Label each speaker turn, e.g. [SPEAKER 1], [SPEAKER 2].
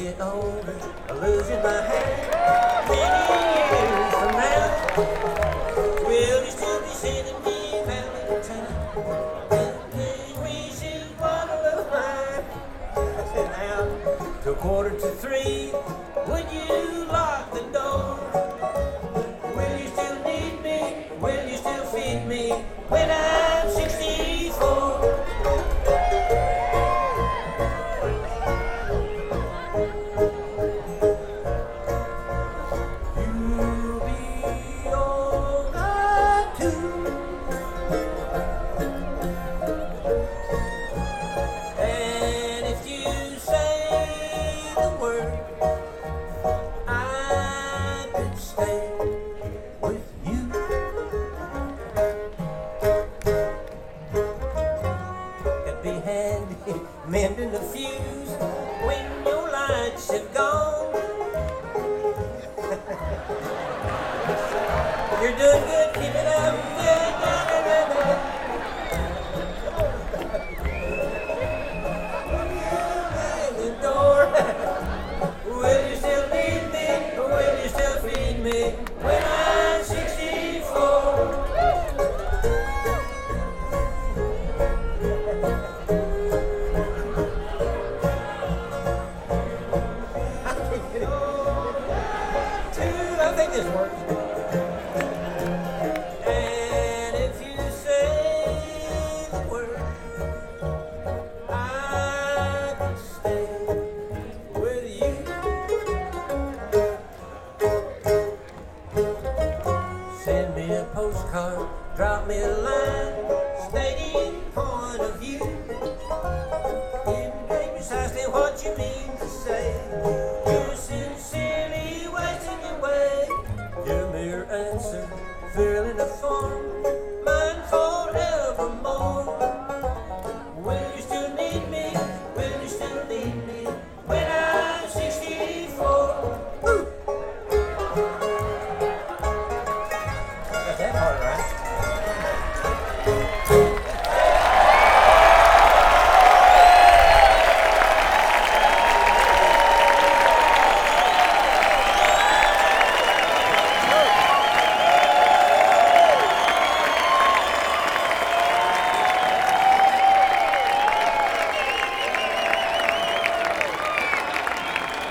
[SPEAKER 1] get older, losing my hand. Many years from now, will you still be sending me Valentine? And then we should bottle of wine. And now, till 2:45, would you lock the door? Will you still need me? Will you still feed me when I'm 64? You'll be older too, and if you say the word, I could stay with you. Could be handy mending the fuse when your lights have gone. You're doing good, keep it up. The door. Will you still need me? Will you still feed me when I'm 64? I think this works.